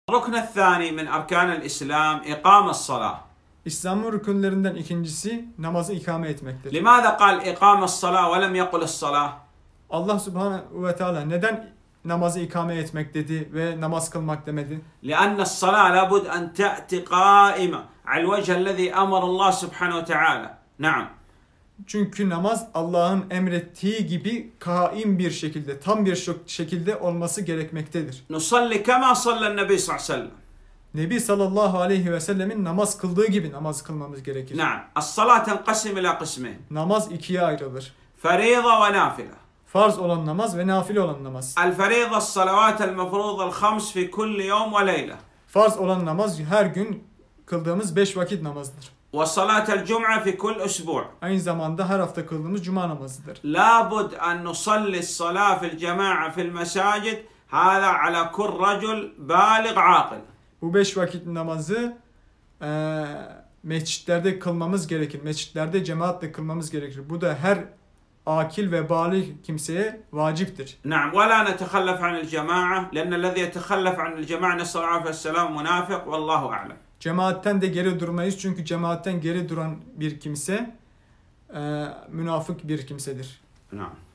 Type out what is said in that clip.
الركن الثاني من أركان الإسلام إقام الصلاة. İslam'ın rükünlerinden ikincisi namazı ikame etmektir. لماذا قال إقام الصلاة ولم يقل الصلاة؟ Allah Subhanahu ve Teala neden namazı ikame etmek dedi ve namaz kılmak demedi? لأن الصلاة لابد أن تأتي قائمة على الوجه الذي أمر الله سبحانه وتعالى. نعم. Çünkü namaz Allah'ın emrettiği gibi kaim bir şekilde, tam bir şekilde olması gerekmektedir. نصلي كما صلى النبي صلى الله عليه وسلم. Nebi sallallahu aleyhi ve sellemin namaz kıldığı gibi namaz kılmamız gerekir. نعم. الصلاة تنقسم إلى قسمين. Namaz ikiye ayrılır. فريضة ونافلة. Farz olan namaz ve nafile olan namaz. الفريضة الصلوات المفروضة الخمس في كل يوم وليلة. Farz olan namaz her gün kıldığımız 5 vakit namazdır. وصلاة الجمعة في كل أسبوع. Aynı zamanda her hafta kıldığımız cuma namazıdır. لابد أن نصلي الصلاة في الجماعة في المساجد هذا على كل رجل بالغ عاقل. Bu 5 vakit namazı mescitlerde kılmamız gerekir. Mescitlerde cemaatle kılmamız gerekir. Bu da her akil ve bâlig kimseye vaciptir. نعم ولا نتخلف عن الجماعة لأن الذي يتخلف عن الجماعة نسأل الله العافية والسلام منافق والله أعلم. Cemaatten de geri durmayız. Çünkü cemaatten geri duran bir kimse münafık bir kimsedir. نعم.